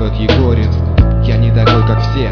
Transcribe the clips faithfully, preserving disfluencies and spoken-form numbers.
город Егорьевск. Я не такой, как все.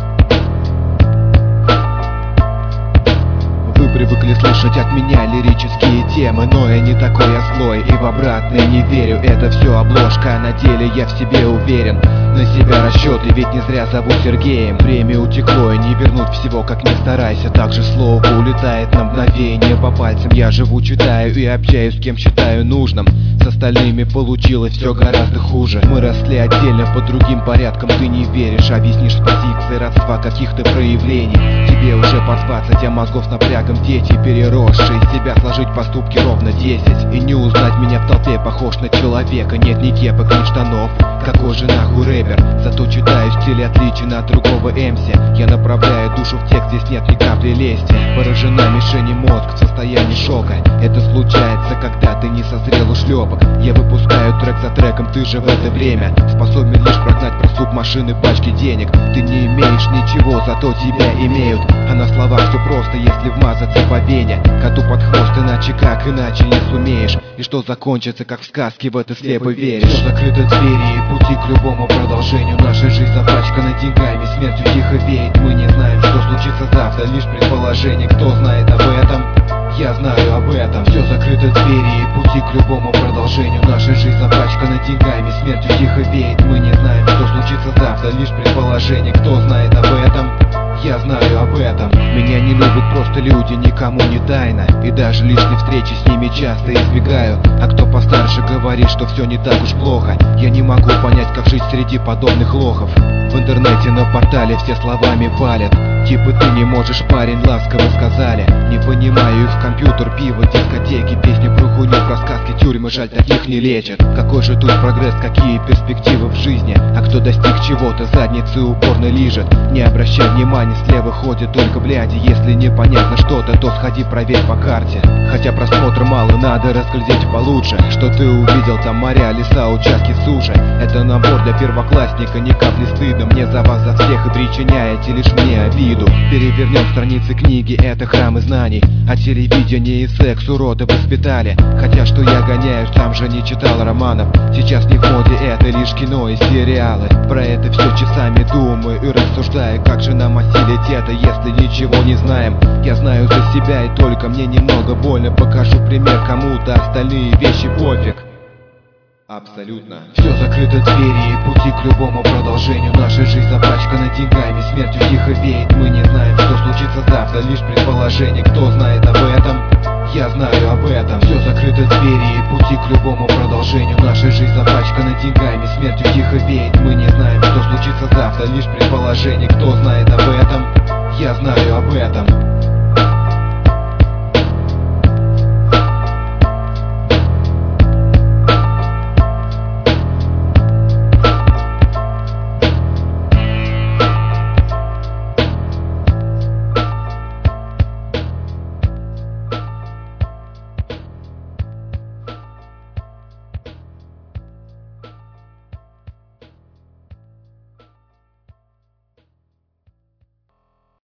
Вы привыкли слышать от меня лирические темы, но я не такой, я злой и в обратное не верю. Это все обложка, а на деле я в себе уверен. На себя расчеты, ведь не зря зовут Сергеем. Время утекло и не вернуть всего, как ни старайся. Также слово улетает на мгновение по пальцам. Я живу, читаю и общаюсь с кем считаю нужным. С остальными получилось все гораздо хуже. Мы росли отдельно по другим порядкам. Ты не веришь, объяснишь с позиции родства каких-то проявлений. Тебе уже под двадцать, а мозгов с напрягом дети, переросшие из себя сложить поступки ровно десять. И не узнать меня в толпе, похож на человека. Нет ни кепок, ни штанов, какой же нахуй рэпер. Зато читаю стиль отличен от другого эмси. Я направляю душу в текст, здесь нет ни капли лести. Поражена мишени мозг в состоянии шока. Это случается, когда ты не созрел у шлепок. Я выпускаю трек за треком, ты же в это время способен лишь прогнать просуп машины пачки денег. Ты не имеешь ничего, зато тебя имеют. А на словах все просто, если вмазаться по вене. Коту под хвост, иначе как, иначе не сумеешь. И что закончится, как в сказке, в это слепо веришь. Все закрыты двери и пути к любому продолжению. Наша жизнь запачкана деньгами, смертью тихо веет. Мы не знаем, что случится завтра, лишь предположение. Кто знает об этом? Я знаю об этом. Все закрыты двери и пути к любому продолжению. Наша жизнь запачкана деньгами, смертью тихо веет. Мы не знаем, что случится завтра, лишь предположение. Кто знает об этом? Я знаю об этом. Меня не любят просто люди, никому не тайна. И даже лишние встречи с ними часто избегаю. А кто постарше говорит, что все не так уж плохо. Я не могу понять, как жить среди подобных лохов. В интернете на портале все словами палят. Типа ты не можешь, парень, ласково сказали. Не понимаю их компьютер, пиво, дискотеки, песни про хуйню, про сказки, тюрьмы, жаль, таких не лечат. Какой же тут прогресс, какие перспективы в жизни? А кто достиг чего-то, задницы упорно лижет. Не обращай внимания, слева ходят только бляди. Если непонятно что-то, то сходи проверь по карте. Хотя просмотра мало, надо разглядеть получше. Что ты увидел, там моря, леса, участки суши. Это набор для первоклассника, ни капли стыда. Мне за вас, за всех, и причиняете лишь мне обиду. Перевернем страницы книги, это храмы знаний. А телевидение и секс уроды воспитали. Хотя что я гоняю, сам же не читал романов. Сейчас не в моде, это лишь кино и сериалы. Про это все часами думаю и рассуждаю. Как же нам осилить это, если ничего не знаем? Я знаю за себя и только мне немного больно. Покажу пример кому-то, остальные вещи пофиг. Абсолютно. Все закрыто двери и пути к любому продолжению. Наша жизнь запачкана деньгами, смертью тихо веет. Мы не знаем, что случится завтра, лишь предположение. Кто знает об этом? Я знаю об этом. Все закрыто двери и пути к любому продолжению. Наша жизнь запачкана деньгами, смертью тихо веет. Мы не знаем, что случится завтра, лишь предположение. Кто знает об этом? Я знаю об этом.